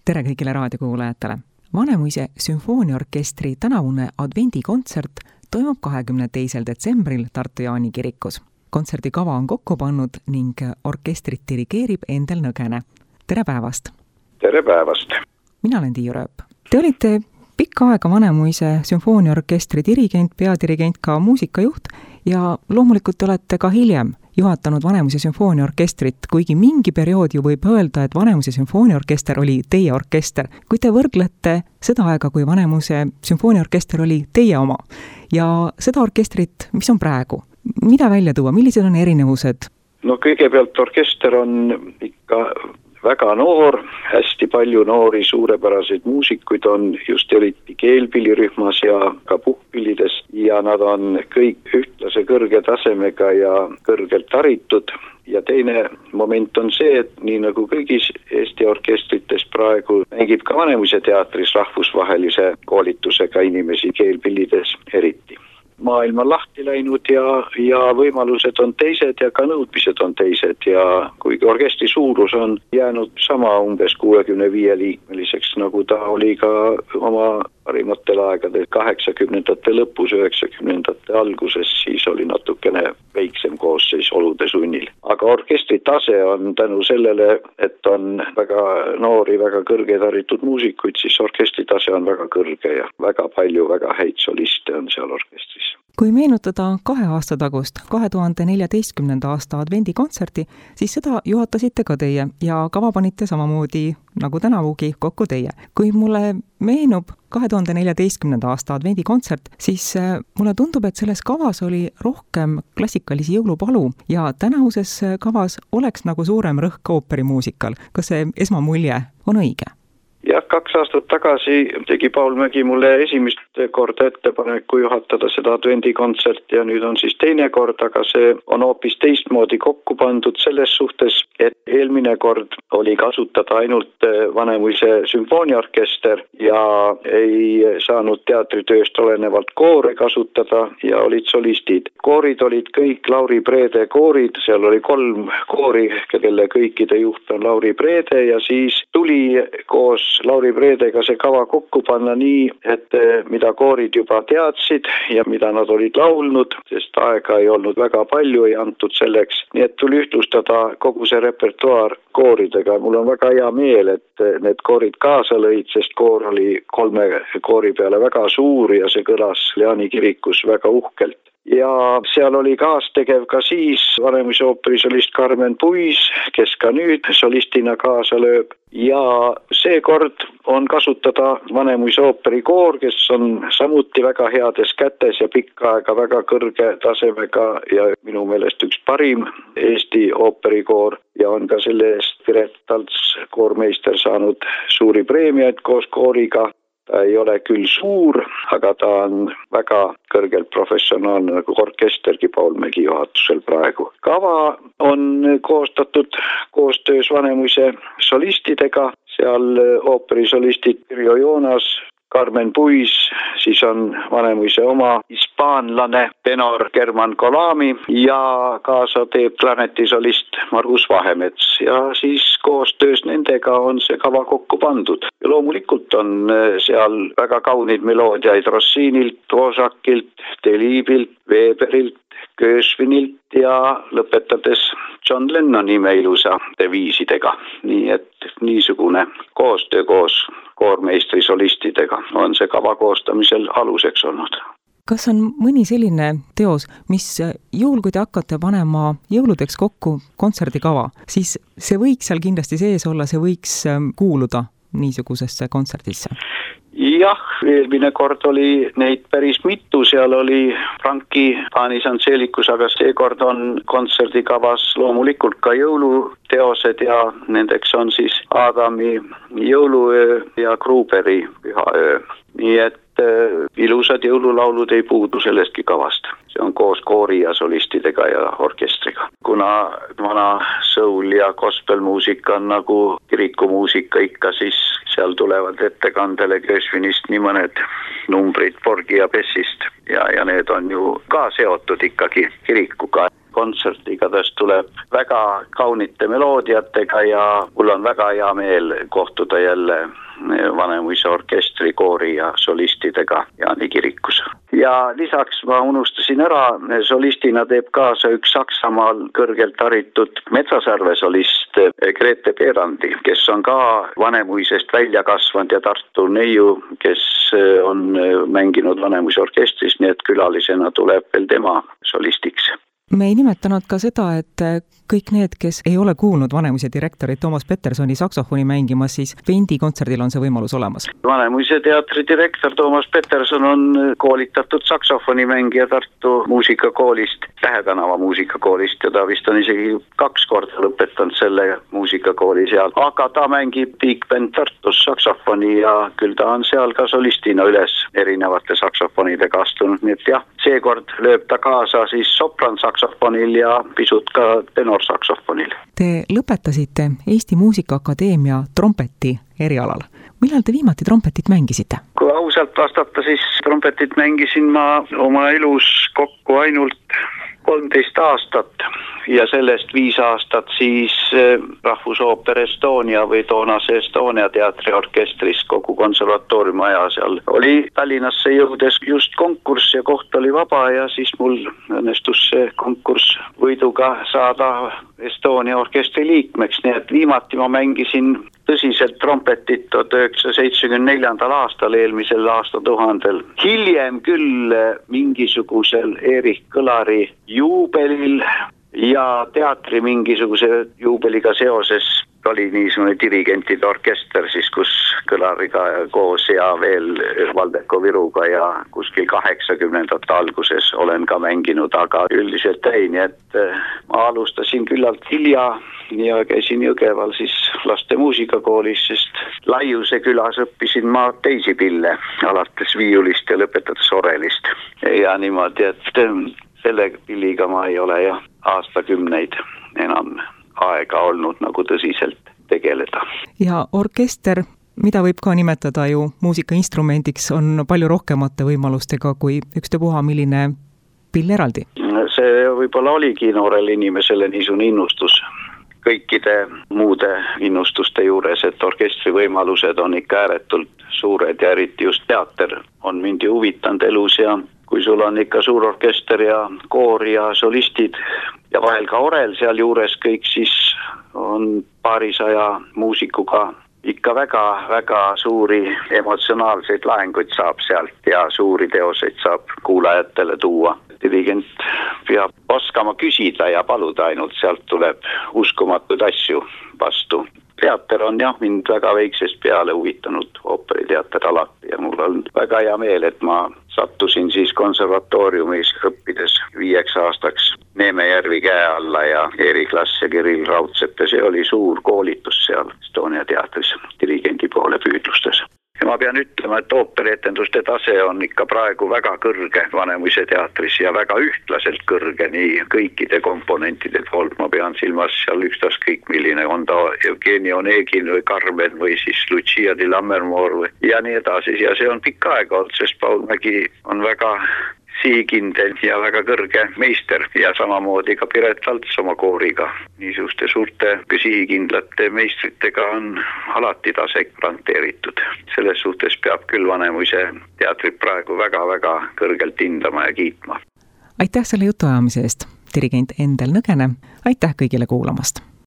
Tere kõigile raadiokuulajatele! Vanemuise sümfooniaorkestri tänavune advendikontsert toimub 22. detsembril Tartu Jaani kirikus. Kontserdi kava on kokku pannud ning orkestrit dirigeerib Endel Nõgene. Tere päevast! Tere päevast! Mina olen Tiiu Rööp. Te olite pikka aega Vanemuise sümfooniaorkestri dirigent, peadirigent, ka muusikajuht ja loomulikult olete ka hiljem juhatanud Vanemuise sümfooniaorkestrit, kuigi mingi periood ju võib öelda, et Vanemuise sümfooniaorkester oli teie orkester. Kui te võrdlete seda aega, kui Vanemuise sümfooniaorkester oli teie oma ja seda orkestrit, mis on praegu, mida välja tuua, millised on erinevused? No kõigepealt orkester on ikka väga noor, hästi palju noori suurepäraseid muusikuid on just eriti keelpillirühmas ja ka puhkpillides ja nad on kõik ühtlase kõrge tasemega ja kõrgelt haritud. Ja teine moment on see, et nii nagu kõigis Eesti orkestrites praegu mängib ka Vanemuise teatris rahvusvahelise koolitusega inimesi keelpillides eriti. Maailm on lahti läinud ja võimalused on teised ja ka nõudmised on teised ja kuigi orkestri suurus on jäänud sama umbes 65 liikmeliseks, nagu ta oli ka oma parimatel aegadel 80ndate lõpus, 90ndate alguses, siis oli natukene väiksem koosseis olude sunnil. Aga orkestri tase on tänu sellele, et on väga noori, väga kõrgeid haritud muusikuid, siis orkestri tase on väga kõrge ja väga palju väga häid soliste on seal orkestris. Kui meenutada 2 aasta tagust, 2014. aasta advendikontserti, siis seda juhatasite ka teie ja kava panite samamoodi nagu tänavugi kokku teie. Kui mulle meenub 2014. aasta advendikontsert, siis mulle tundub, et selles kavas oli rohkem klassikalisi jõulupalu ja tänavuses kavas oleks nagu suurem rõhk ooperimuusikal. Kas see esmamulje on õige? Jah, 2 aastat tagasi tegi Paul Mägi mulle esimest korda ettepaneku juhatada seda advendikontserti ja nüüd on siis teine kord, aga see on hoopis teistmoodi kokku pandud selles suhtes, et eelmine kord oli kasutada ainult Vanemuise sümfooniaorkester ja ei saanud teatritööst olenevalt koore kasutada ja olid solistid. Koorid olid kõik Lauri Preede koorid, seal oli 3 koori, kelle kõikide juht on Lauri Preede ja siis tuli koos Lauri Preedega see kava kokku panna nii, et mida koorid juba teadsid ja mida nad olid laulnud, sest aega ei olnud väga palju, ei antud selleks. Nii et tuli ühtlustada kogu see repertuaar kooridega. Mul on väga hea meel, et need koorid kaasa lõid, sest koor oli 3 koori peale väga suur ja see kõlas Jaani kirikus väga uhkelt. Ja seal oli kaastegev ka siis Vanemuise ooperisolist Carmen Puis, kes ka nüüd solistina kaasa lööb. Ja seekord on kasutada Vanemuise ooperikoor, kes on samuti väga heades kätes ja pikka aega väga kõrge tasemega ja minu meelest üks parim Eesti ooperikoor ja on ka selle eest Piret Talts koormeister saanud suuri preemiaid koos kooriga. Ta ei ole küll suur, aga ta on väga kõrgelt professionaalne nagu orkestergi Paul Mägi juhatusel praegu. Kava on koostatud koostöös Vanemuise solistidega, seal ooperisolistid Pirjo Joonas, Carmen Puis, siis on Vanemuise oma hispaanlane tenor German Colami ja kaasa teeb klarnetisolist Margus Vahemets ja siis koostöös nendega on see kava kokku pandud. Ja loomulikult on seal väga kaunid meloodiaid Rossinilt, Dvořákilt, Delibelt, Weberilt, Gershwinilt ja lõpetades John Lennoni imeilusa deviisidega. Nii et niisugune koostöö koos koormeistri solistidega on see kava koostamisel aluseks olnud. Kas on mõni selline teos, mis juhul, kui te hakkate panema jõuludeks kokku kontserdikava, siis see võiks seal kindlasti sees olla, see võiks kuuluda niisugusesse kontserdisse? Jah, eelmine kord oli neid päris mitu, seal oli Franki Paanis Antselikus, aga seekord on kontserdikavas loomulikult ka jõuluteosed ja nendeks on siis Aadami jõuluöö ja Gruberi pühaöö. Nii et ilusad jõululaulud ei puudu sellestki kavast. See on koos koori ja solistidega ja orkestriga. Kuna vana soul ja gospelmuusika on nagu kirikumuusika ikka, siis seal tulevad ettekandele Gershwinist nii mõned numbrid Porgy ja Bessist ja need on ju ka seotud ikkagi kirikuga. kontsert igatahes tuleb väga kaunite meloodiatega ja mul on väga hea meel kohtuda jälle Vanemuise orkestri, koori ja solistidega Jaani kirikus. Ja lisaks ma unustasin ära, solistina teeb kaasa üks Saksamaal kõrgelt haritud Metsasärve solist Grete Berandi, kes on ka Vanemuisest välja kasvanud ja Tartu neiu, kes on mänginud Vanemuise orkestris, nii et külalisena tuleb veel tema solistiks. Me ei nimetanud ka seda, et kõik need, kes ei ole kuulnud Vanemuise direktorit Toomas Petersoni saksofoni mängimas, siis Vendi kontserdil on see võimalus olemas. Vanemuise teatri direktor Toomas Peterson on koolitatud saksofonimängija Tartu muusikakoolist, Tähetänava muusikakoolist ja ta vist on isegi 2 korda lõpetanud selle muusikakooli seal. Aga ta mängib Big Band Tartus saksofoni ja küll ta on seal ka solistina üles erinevate saksofonidega astunud, nii et jah, seekord lööb ta kaasa siis sopran-saksofonil ja pisut ka tenorsaksofonil. Te lõpetasite Eesti Muusikaakadeemia trompeti erialal. Millal te viimati trompetit mängisite? Kui ausalt vastata, siis trompetit mängisin ma oma elus kokku ainult 13 aastat ja sellest 5 aastat siis Rahvusooper Estonia või toonase Estonia teatriorkestris kogu konservatooriumi aja seal. Oli Tallinnasse jõudes just konkurss ja koht oli vaba ja siis mul õnnestus see konkurss võiduga saada Estonia orkestri liikmeks, nii et viimati ma mängisin tõsiselt trompetit 1974. aastal, eelmisel aastatuhandel. Hiljem küll mingisugusel Erik Kõlari juubelil ja teatri mingisuguse juubeliga seoses oli niisugune dirigentide orkester siis, kus Kõlariga koos ja veel Valdeko Viruga ja kuskil 80ndate alguses olen ka mänginud, aga üldiselt ei, nii et ma alustasin küllalt hilja ja käisin Jõgeval siis laste muusikakoolis, sest Laiuse külas õppisin ma teisi pille, alates viiulist ja lõpetades orelist. Ja niimoodi, et selle pilliga ma ei ole ja aastakümneid enam aega olnud nagu tõsiselt tegeleda. Ja orkester, mida võib ka nimetada ju muusikainstrumendiks, on palju rohkemate võimalustega kui ükstapuha milline pill eraldi. See võib-olla oligi noorele inimesele niisugune innustus kõikide muude innustuste juures, et orkestri võimalused on ikka ääretult suured ja eriti just teater on mind ju huvitanud elus ja kui sul on ikka suur orkester ja koor ja solistid ja vahel ka orel seal juures kõik, siis on paarisaja muusikuga ikka väga suuri emotsionaalseid laenguid saab sealt ja suuri teoseid saab kuulajatele tuua. Dirigent peab oskama küsida ja paluda ainult, sealt tuleb uskumatuid asju vastu. Teater on jah mind väga väiksest peale huvitanud, ooperiteater alati ja mul on väga hea meel, et ma sattusin siis konservatooriumis õppides 5 aastaks Neeme Järvi käe alla ja Erik Lass ja Kirill Raudsepp ja see oli suur koolitus seal Estonia teatris dirigendi poole püüdlustes. Ja ma pean ütlema, et ooperietenduste tase on ikka praegu väga kõrge Vanemuise teatris ja väga ühtlaselt kõrge nii kõikide komponentide poolt. Ma pean silmas seal ükstaskõik milline on ta Evgeni Onegin või Carmen või siis Lucia di Lammermoor ja nii edasi. Ja see on pikka aega olnud, sest Paul Mägi on väga sihikindel ja väga kõrge meister ja samamoodi ka Piret Alts oma kooriga. Niisuguste suurte sihikindlate meistritega on alati tase garanteeritud. Selles suhtes peab küll Vanemuise teatrit praegu väga kõrgelt hindama ja kiitma. Aitäh selle jutuajamise eest, dirigent Endel Nõgene. Aitäh kõigile kuulamast!